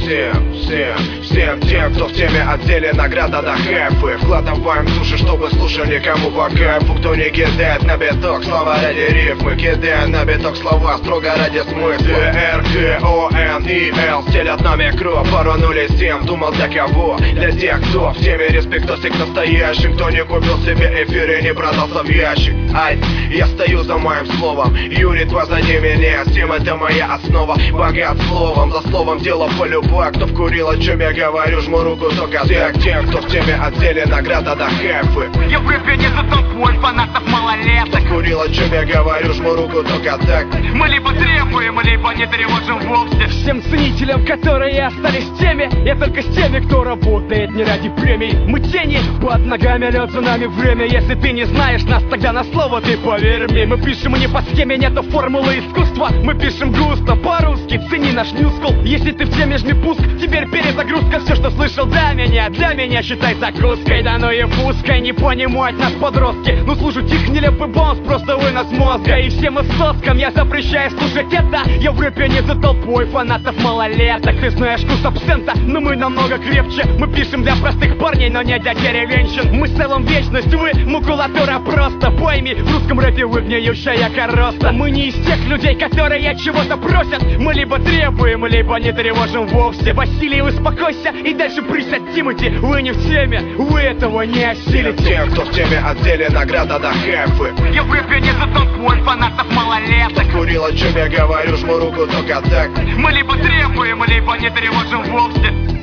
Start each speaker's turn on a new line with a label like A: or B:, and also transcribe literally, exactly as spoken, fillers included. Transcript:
A: всем, всем, всем тем, кто в теме отделе награда до хэпы. Вкладываем души, чтобы слушали кому по кайфу. Кто не кидает на биток слова ради рифмы, кидаем на биток слова строго ради смысла. Р, К, О, Н, И, Л стелят нами кровь. Пару нулей семь, думал для кого? Для тех, кто в теме, респектосик настоящим. Кто не купил себе эфир и не продался в ящик. Ай, я стою за моим словом, Юрий, позади меня. Всем это моя основа, богат словом. За словом дело полюбая. Кто вкурил, о чем я говорю, жму руку только так. Тем, кто в теме отделе награда до хэпы.
B: Я в рэпе не за толпой фанатов малолеток.
A: Кто вкурил, о чем я говорю, жму руку только так.
B: Мы либо требуем, либо не тревожим вовсе.
C: Всем ценителям, которые остались в теме, я только с теми, кто работает не ради премий. Мы тени, под ногами лед, за нами время. Если ты не знаешь нас, тогда на слово ты поверь мне. Мы пишем не по схеме, нету формулы искусства. Мы пишем густо, по-русски, цени наш ньюскул. Если ты в теме, жми пуск, теперь перезагрузка. Все, что слышал для меня, для меня считай закуской. Да ну и пускай не понимают нас подростки. Ну слушать их нелепый бонус, просто вынос мозга. И всем соскам я запрещаю слушать это. Я в рэпе не за толпой фанатов малолеток. Ты знаешь вкус абсента, но мы намного крепче. Мы пишем для простых парней, но не для деревенщин. Мы в целом вечность, вы макулатура просто. Пойми, в русском рэпе вы гниющая короста. Мы не из тех людей, которые чего-то просят. Мы либо требуем, либо не тревожим вовсе. Василий, успокойся и дальше присядь, Тимати. Вы не в теме, вы этого не осилите.
A: Тем, кто в теме отделе награда до хэпы.
B: Я в рэпе не за толпой фанатов малолеток.
A: Курил, о чем я говорю, жму руку только так.
B: Мы либо требуем, либо не тревожим вовсе.